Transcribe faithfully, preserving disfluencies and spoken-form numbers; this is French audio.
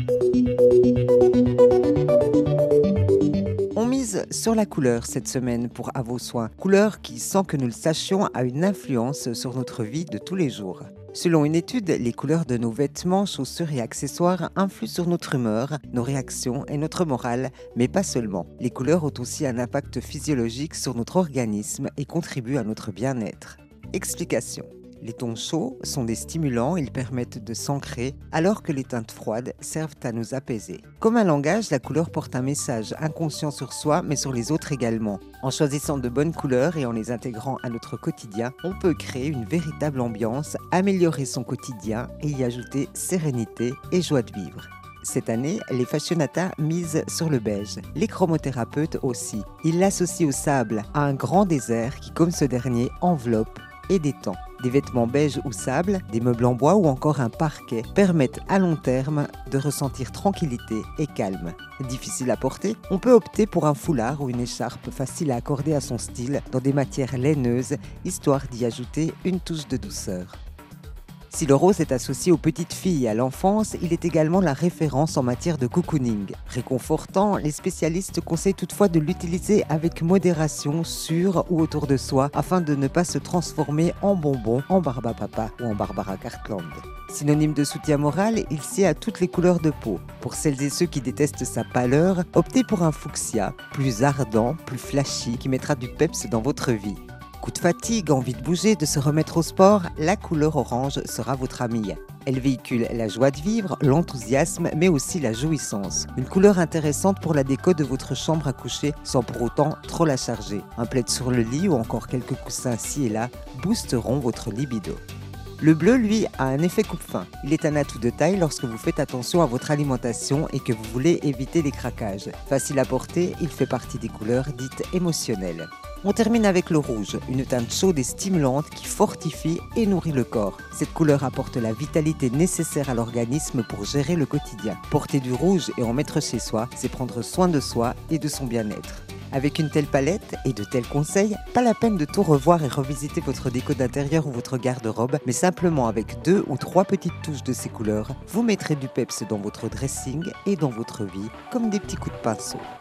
On mise sur la couleur cette semaine pour À vos soins. Couleur qui, sans que nous le sachions, a une influence sur notre vie de tous les jours. Selon une étude, les couleurs de nos vêtements, chaussures et accessoires influent sur notre humeur, nos réactions et notre morale, mais pas seulement. Les couleurs ont aussi un impact physiologique sur notre organisme et contribuent à notre bien-être. Explication. Les tons chauds sont des stimulants, ils permettent de s'ancrer, alors que les teintes froides servent à nous apaiser. Comme un langage, la couleur porte un message inconscient sur soi, mais sur les autres également. En choisissant de bonnes couleurs et en les intégrant à notre quotidien, on peut créer une véritable ambiance, améliorer son quotidien et y ajouter sérénité et joie de vivre. Cette année, les fashionata misent sur le beige. Les chromothérapeutes aussi. Ils l'associent au sable, à un grand désert qui, comme ce dernier, enveloppe et détend. Des vêtements beige ou sable, des meubles en bois ou encore un parquet permettent à long terme de ressentir tranquillité et calme. Difficile à porter? On peut opter pour un foulard ou une écharpe facile à accorder à son style dans des matières laineuses, histoire d'y ajouter une touche de douceur. Si le rose est associé aux petites filles et à l'enfance, il est également la référence en matière de cocooning. Réconfortant, les spécialistes conseillent toutefois de l'utiliser avec modération sur ou autour de soi afin de ne pas se transformer en bonbon, en Barbapapa ou en Barbara Cartland. Synonyme de soutien moral, il sied à toutes les couleurs de peau. Pour celles et ceux qui détestent sa pâleur, optez pour un fuchsia, plus ardent, plus flashy, qui mettra du peps dans votre vie. Coup de fatigue, envie de bouger, de se remettre au sport, la couleur orange sera votre amie. Elle véhicule la joie de vivre, l'enthousiasme, mais aussi la jouissance. Une couleur intéressante pour la déco de votre chambre à coucher, sans pour autant trop la charger. Un plaid sur le lit ou encore quelques coussins ci et là boosteront votre libido. Le bleu, lui, a un effet coupe-faim. Il est un atout de taille lorsque vous faites attention à votre alimentation et que vous voulez éviter les craquages. Facile à porter, il fait partie des couleurs dites émotionnelles. On termine avec le rouge, une teinte chaude et stimulante qui fortifie et nourrit le corps. Cette couleur apporte la vitalité nécessaire à l'organisme pour gérer le quotidien. Porter du rouge et en mettre chez soi, c'est prendre soin de soi et de son bien-être. Avec une telle palette et de tels conseils, pas la peine de tout revoir et revisiter votre déco d'intérieur ou votre garde-robe, mais simplement avec deux ou trois petites touches de ces couleurs, vous mettrez du peps dans votre dressing et dans votre vie comme des petits coups de pinceau.